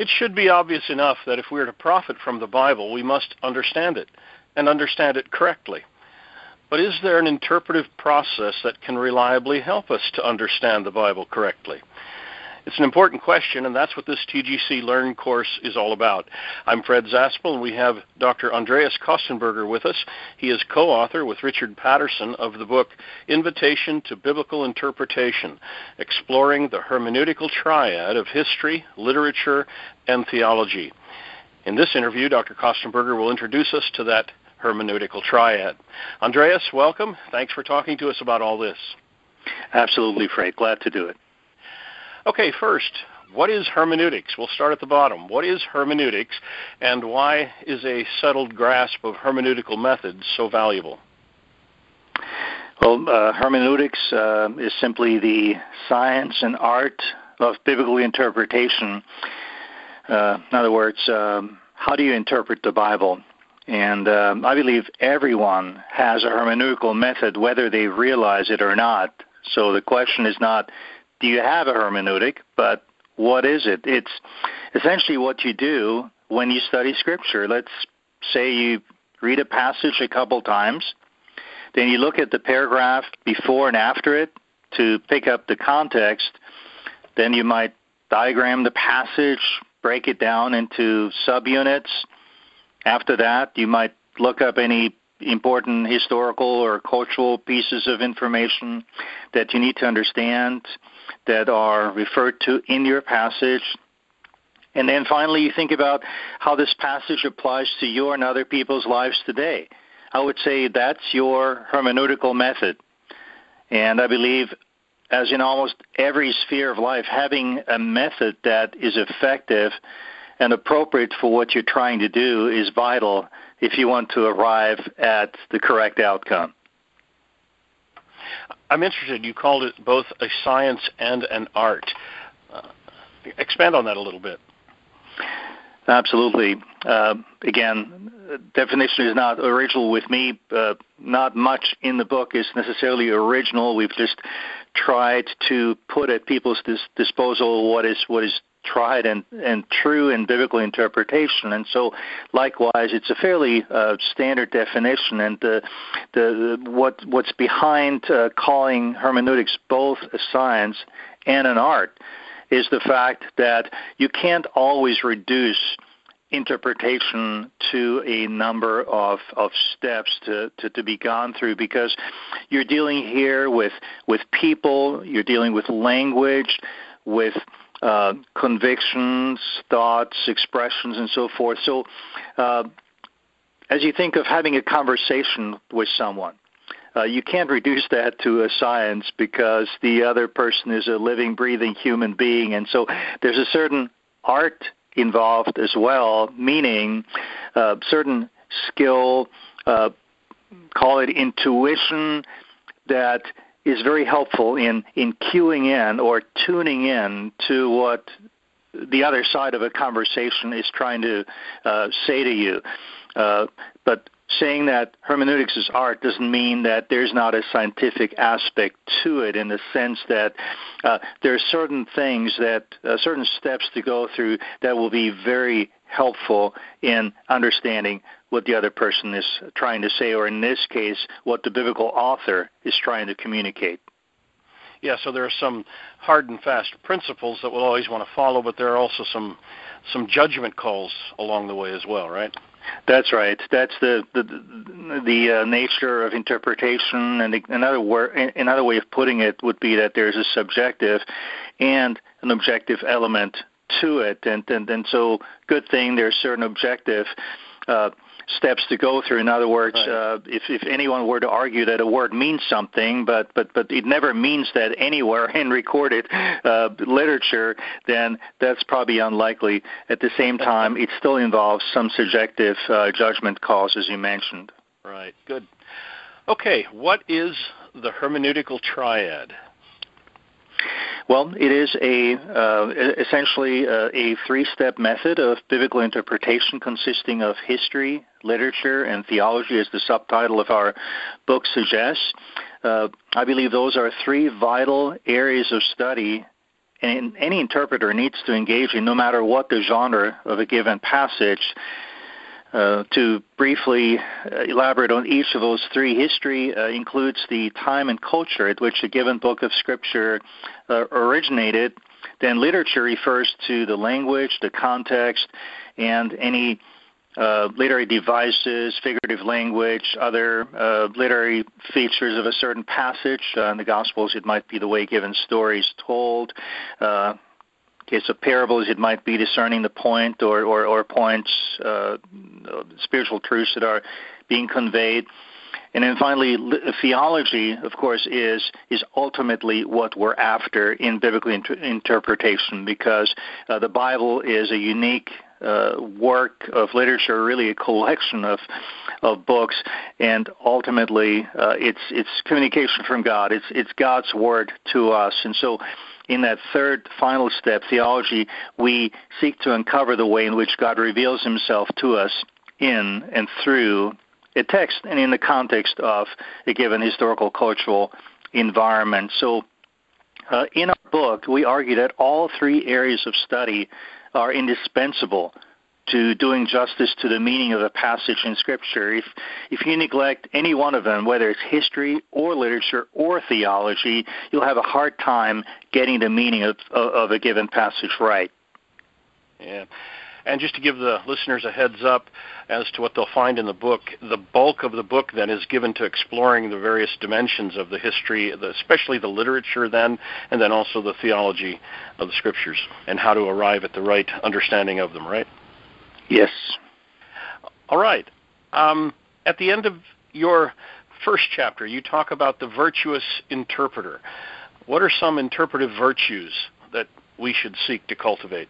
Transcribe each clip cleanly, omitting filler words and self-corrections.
It should be obvious enough that if we are to profit from the Bible, we must understand it, and understand it correctly. But is there an interpretive process that can reliably help us to understand the Bible correctly? It's an important question, and that's what this TGC Learn course is all about. I'm Fred Zaspel, and we have Dr. Andreas Kostenberger with us. He is co-author with Richard Patterson of the book Invitation to Biblical Interpretation, Exploring the Hermeneutical Triad of History, Literature, and Theology. In this interview, Dr. Kostenberger will introduce us to that hermeneutical triad. Andreas, welcome. Thanks for talking to us about all this. Absolutely, Fred. Glad to do it. Okay, first, what is hermeneutics? We'll start at the bottom. What is hermeneutics, and why is a settled grasp of hermeneutical methods so valuable? Well, hermeneutics is simply the science and art of biblical interpretation. In other words, how do you interpret the Bible? And I believe everyone has a hermeneutical method, whether they realize it or not. So the question is not, do you have a hermeneutic, but what is it? It's essentially what you do when you study Scripture. Let's say you read a passage a couple times, then you look at the paragraph before and after it to pick up the context, then you might diagram the passage, break it down into subunits. After that, you might look up any important historical or cultural pieces of information that you need to understand that are referred to in your passage. And then finally, you think about how this passage applies to your and other people's lives today. I would say that's your hermeneutical method. And I believe, as in almost every sphere of life, having a method that is effective and appropriate for what you're trying to do is vital if you want to arrive at the correct outcome. I'm interested. You called it both a science and an art. Expand on that a little bit. Absolutely. Again, definition is not original with me. Not much in the book is necessarily original. We've just tried to put at people's disposal what is tried and true in biblical interpretation, and so likewise, it's a fairly standard definition. And what's behind calling hermeneutics both a science and an art is the fact that you can't always reduce interpretation to a number of steps to be gone through, because you're dealing here with people, you're dealing with language, with convictions, thoughts, expressions, and so forth. So as you think of having a conversation with someone, you can't reduce that to a science because the other person is a living, breathing human being. And so there's a certain art involved as well, meaning certain skill, call it intuition, that is very helpful in cueing in or tuning in to what the other side of a conversation is trying to say to you. But saying that hermeneutics is art doesn't mean that there's not a scientific aspect to it, in the sense that there are certain things that, certain steps to go through that will be very helpful in understanding what the other person is trying to say, or in this case, what the biblical author is trying to communicate. Yeah, so there are some hard and fast principles that we'll always want to follow, but there are also some judgment calls along the way as well, right? That's right. That's the nature of interpretation, and another way of putting it would be that there's a subjective and an objective element to it, and so good thing there's certain objective steps to go through. In other words, right. If anyone were to argue that a word means something, but it never means that anywhere in recorded literature, then that's probably unlikely. At the same time, it still involves some subjective judgment calls, as you mentioned. Right. Good. Okay. What is the hermeneutical triad? Well, it is essentially a three-step method of biblical interpretation consisting of history, literature, and theology, as the subtitle of our book suggests. I believe those are three vital areas of study any interpreter needs to engage in, no matter what the genre of a given passage. To briefly elaborate on each of those three, history includes the time and culture at which a given book of Scripture originated. Then literature refers to the language, the context, and any literary devices, figurative language, other literary features of a certain passage. In the Gospels, it might be the way given story is told. Case of parables, it might be discerning the point or points, spiritual truths that are being conveyed. And then finally, theology, of course, is ultimately what we're after in biblical interpretation, because the Bible is a unique work of literature, really a collection of books, and ultimately it's communication from God. It's God's word to us. And so in that third final step, theology, we seek to uncover the way in which God reveals himself to us in and through a text and in the context of a given historical, cultural environment. So in our book, we argue that all three areas of study are indispensable to doing justice to the meaning of a passage in Scripture. If you neglect any one of them, whether it's history or literature or theology, you'll have a hard time getting the meaning of a given passage right. Yeah. And just to give the listeners a heads up as to what they'll find in the book, the bulk of the book then is given to exploring the various dimensions of the history, especially the literature then, and then also the theology of the Scriptures and how to arrive at the right understanding of them, right? Yes. All right. At the end of your first chapter, you talk about the virtuous interpreter. What are some interpretive virtues that we should seek to cultivate?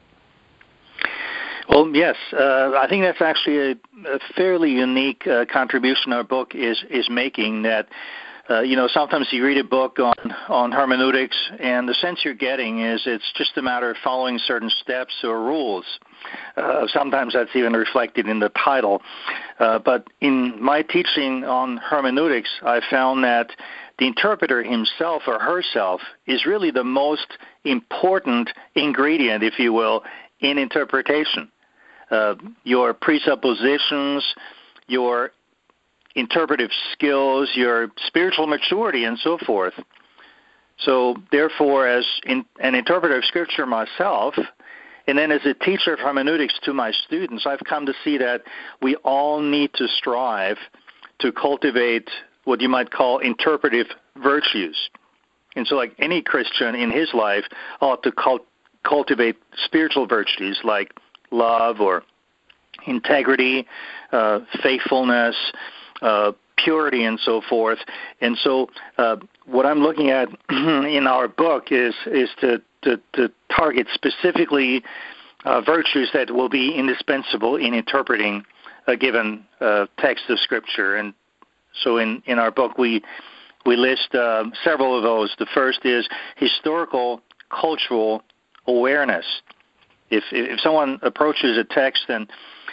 Well, yes. I think that's actually a fairly unique contribution our book is making, that sometimes you read a book on hermeneutics, and the sense you're getting is it's just a matter of following certain steps or rules. Sometimes that's even reflected in the title. But in my teaching on hermeneutics, I found that the interpreter himself or herself is really the most important ingredient, if you will, in interpretation. Your presuppositions, your interpretive skills, your spiritual maturity, and so forth. So therefore, as an interpreter of Scripture myself, and then as a teacher of hermeneutics to my students, I've come to see that we all need to strive to cultivate what you might call interpretive virtues. And so like any Christian in his life ought to cultivate spiritual virtues like love or integrity, faithfulness, purity, and so forth. And so what I'm looking at in our book is to target specifically virtues that will be indispensable in interpreting a given text of Scripture. And so in our book we list several of those. The first is historical, cultural awareness. If someone approaches a text and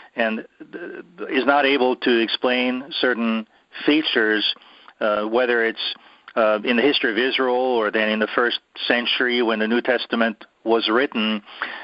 is not able to explain certain features, whether it's in the history of Israel or then in the first century when the New Testament was written,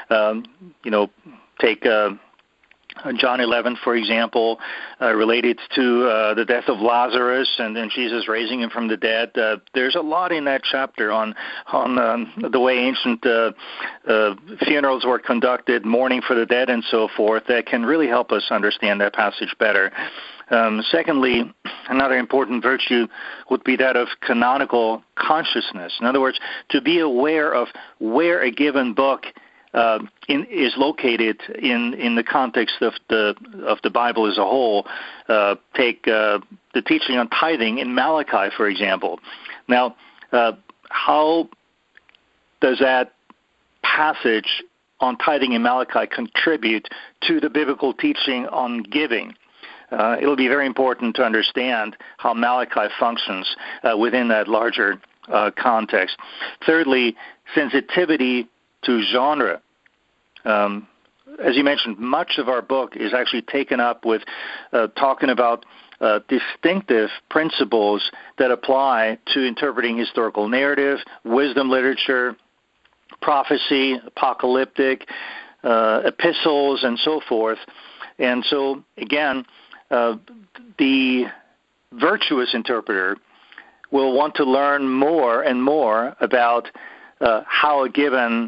take John 11, for example, related to the death of Lazarus and then Jesus raising him from the dead. There's a lot in that chapter on the way ancient funerals were conducted, mourning for the dead, and so forth, that can really help us understand that passage better. Secondly, another important virtue would be that of canonical consciousness. In other words, to be aware of where a given book is located in the context of the Bible as a whole. Take the teaching on tithing in Malachi, for example. Now, how does that passage on tithing in Malachi contribute to the biblical teaching on giving? It'll be very important to understand how Malachi functions within that larger context. Thirdly, sensitivity to genre. As you mentioned, much of our book is actually taken up with talking about distinctive principles that apply to interpreting historical narrative, wisdom literature, prophecy, apocalyptic, epistles, and so forth. And so, again, the virtuous interpreter will want to learn more and more about how a given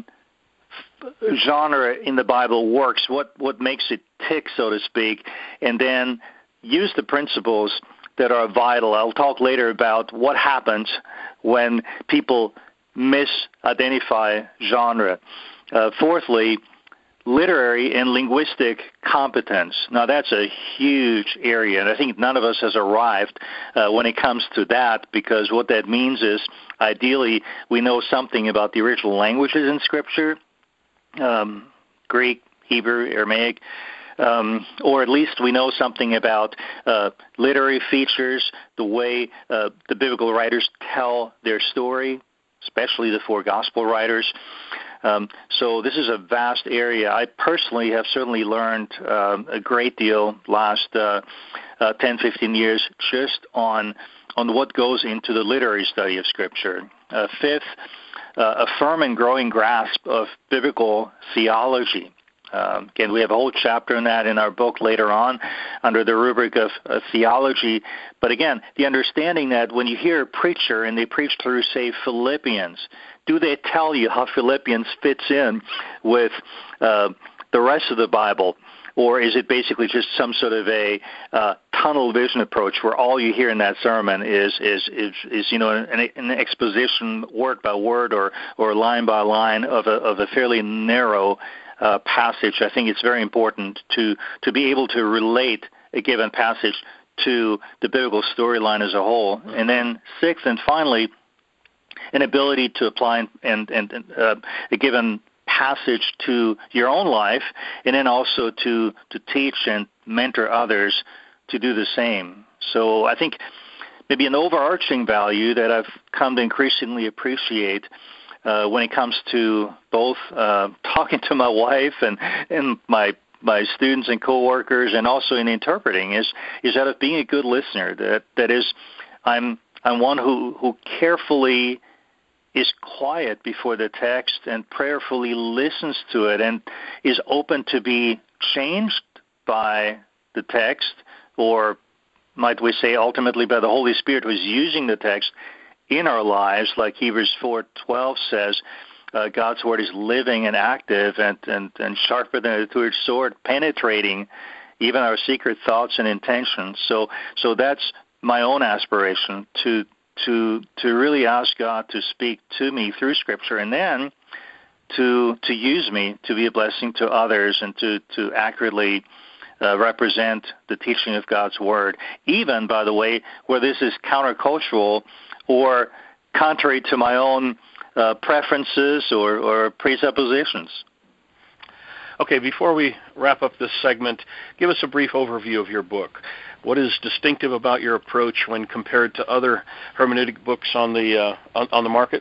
genre in the Bible works, what makes it tick, so to speak, and then use the principles that are vital. I'll talk later about what happens when people misidentify genre. Fourthly, literary and linguistic competence. Now, that's a huge area, and I think none of us has arrived when it comes to that, because what that means is, ideally, we know something about the original languages in Scripture, Greek, Hebrew, Aramaic, or at least we know something about literary features, the way the biblical writers tell their story, especially the four gospel writers. So this is a vast area. I personally have certainly learned a great deal last 10, 15 years just on what goes into the literary study of Scripture. Fifth, a firm and growing grasp of biblical theology. Again, we have a whole chapter on that in our book later on under the rubric of theology. But again, the understanding that when you hear a preacher and they preach through, say, Philippians, do they tell you how Philippians fits in with the rest of the Bible? Or is it basically just some sort of a tunnel vision approach where all you hear in that sermon is an exposition word by word or line by line of a fairly narrow passage? I think it's very important to be able to relate a given passage to the biblical storyline as a whole. And then sixth and finally, an ability to apply and a given passage to your own life, and then also to teach and mentor others to do the same. So I think maybe an overarching value that I've come to increasingly appreciate when it comes to both talking to my wife and my students and coworkers, and also in interpreting, is that of being a good listener. That is, I'm one who carefully is quiet before the text and prayerfully listens to it and is open to be changed by the text, or might we say ultimately by the Holy Spirit who is using the text in our lives. Like Hebrews 4:12 says, God's word is living and active and sharper than a two-edged sword, penetrating even our secret thoughts and intentions. So that's my own aspiration, to really ask God to speak to me through Scripture, and then to use me to be a blessing to others and to accurately represent the teaching of God's Word, even, by the way, where this is countercultural or contrary to my own preferences or presuppositions. Okay, before we wrap up this segment, give us a brief overview of your book. What is distinctive about your approach when compared to other hermeneutic books on the market?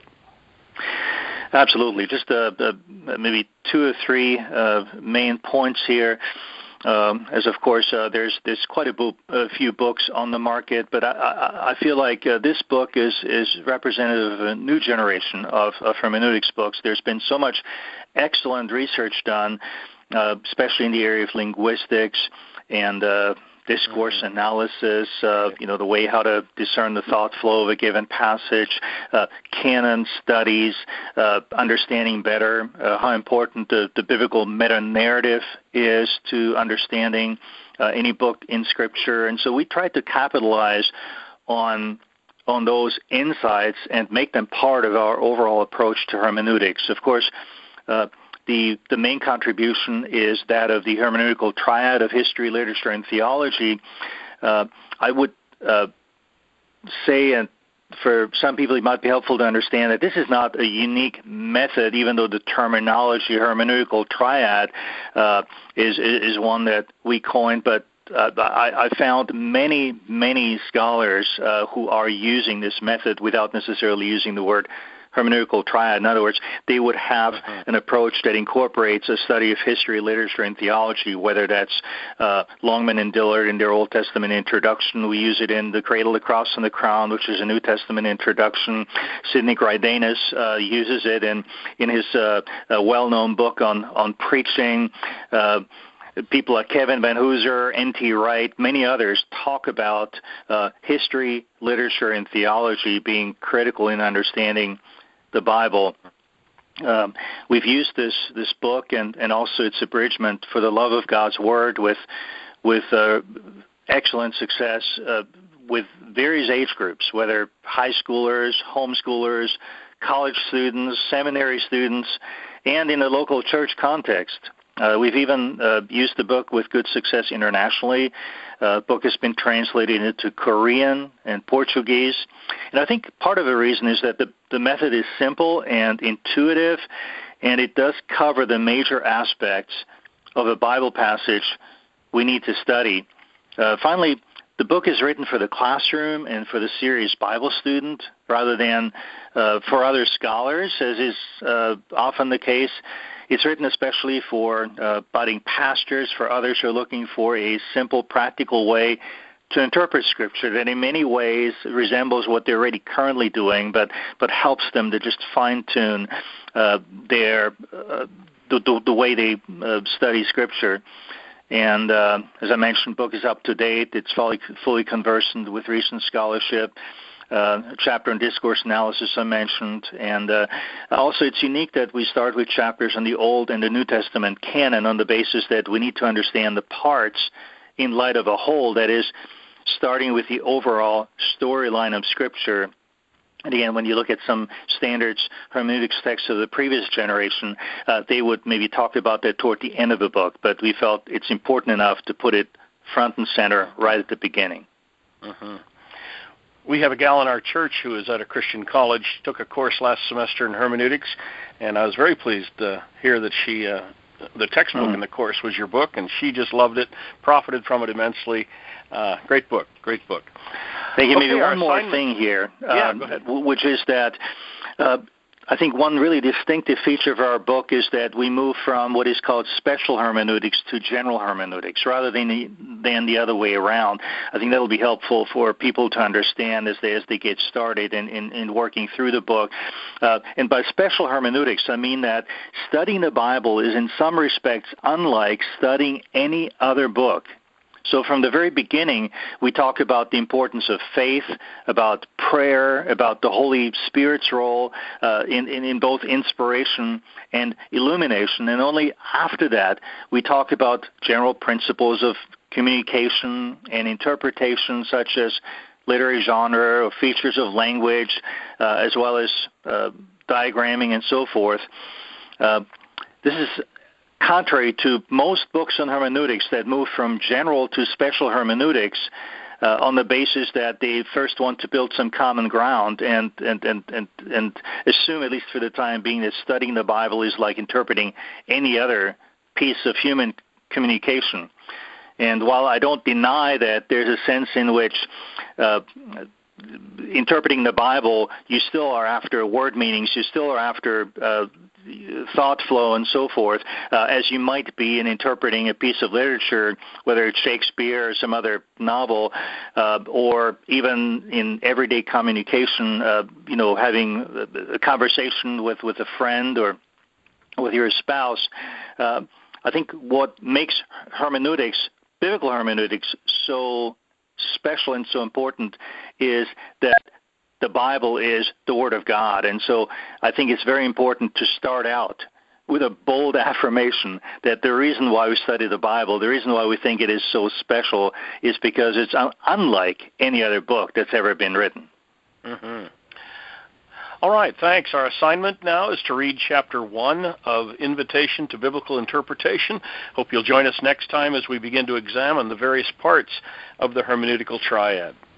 Absolutely. Just maybe two or three main points here. As of course, there's quite a few books on the market, but I feel like this book is representative of a new generation of hermeneutics books. There's been so much excellent research done, especially in the area of linguistics and discourse analysis, the way how to discern the thought flow of a given passage, canon studies, understanding better how important the biblical meta-narrative is to understanding any book in Scripture. And so we tried to capitalize on those insights and make them part of our overall approach to hermeneutics. Of course, the main contribution is that of the hermeneutical triad of history, literature, and theology. I would say, and for some people it might be helpful to understand, that this is not a unique method, even though the terminology hermeneutical triad is one that we coined, but I found many scholars who are using this method without necessarily using the word hermeneutical triad. In other words, they would have an approach that incorporates a study of history, literature, and theology, whether that's Longman and Dillard in their Old Testament introduction. We use it in The Cradle, the Cross, and the Crown, which is a New Testament introduction. Sidney Greidanus uses it in his well-known book on preaching. People like Kevin Van Hooser, N.T. Wright, many others talk about history, literature, and theology being critical in understanding the Bible. We've used this book and also its abridgment, For the Love of God's Word, with excellent success with various age groups, whether high schoolers, homeschoolers, college students, seminary students, and in a local church context. We've even used the book with good success internationally. The book has been translated into Korean and Portuguese. And I think part of the reason is that the method is simple and intuitive, and it does cover the major aspects of a Bible passage we need to study. Finally, the book is written for the classroom and for the serious Bible student rather than for other scholars, as is often the case. It's written especially for budding pastors, for others who are looking for a simple, practical way to interpret Scripture that in many ways resembles what they're already currently doing, but helps them to just fine-tune the way they study Scripture. And as I mentioned, the book is up to date. It's fully conversant with recent scholarship. Chapter and discourse analysis I mentioned, and also it's unique that we start with chapters on the Old and the New Testament canon on the basis that we need to understand the parts in light of a whole, that is, starting with the overall storyline of Scripture. And again, when you look at some standards hermeneutics texts of the previous generation, they would maybe talk about that toward the end of the book, but we felt it's important enough to put it front and center right at the beginning. Mm-hmm. We have a gal in our church who is at a Christian college, took a course last semester in hermeneutics, and I was very pleased to hear that she, the textbook in the course was your book, and she just loved it, profited from it immensely. Great book, great book. They give me one more thing here, go ahead. Which is that I think one really distinctive feature of our book is that we move from what is called special hermeneutics to general hermeneutics rather than the other way around. I think that will be helpful for people to understand as they get started in working through the book. And by special hermeneutics, I mean that studying the Bible is in some respects unlike studying any other book. So from the very beginning, we talk about the importance of faith, about prayer, about the Holy Spirit's role in both inspiration and illumination. And only after that, we talk about general principles of communication and interpretation, such as literary genre or features of language, as well as diagramming and so forth. This is contrary to most books on hermeneutics that move from general to special hermeneutics on the basis that they first want to build some common ground and assume, at least for the time being, that studying the Bible is like interpreting any other piece of human communication. And while I don't deny that there's a sense in which interpreting the Bible, you still are after word meanings, you still are after thought flow and so forth, as you might be in interpreting a piece of literature, whether it's Shakespeare or some other novel, or even in everyday communication, having a conversation with a friend or with your spouse. I think what makes hermeneutics, biblical hermeneutics, so special and so important is that the Bible is the Word of God. And so I think it's very important to start out with a bold affirmation that the reason why we study the Bible, the reason why we think it is so special, is because it's unlike any other book that's ever been written. Mm-hmm. All right, thanks. Our assignment now is to read Chapter 1 of Invitation to Biblical Interpretation. Hope you'll join us next time as we begin to examine the various parts of the hermeneutical triad.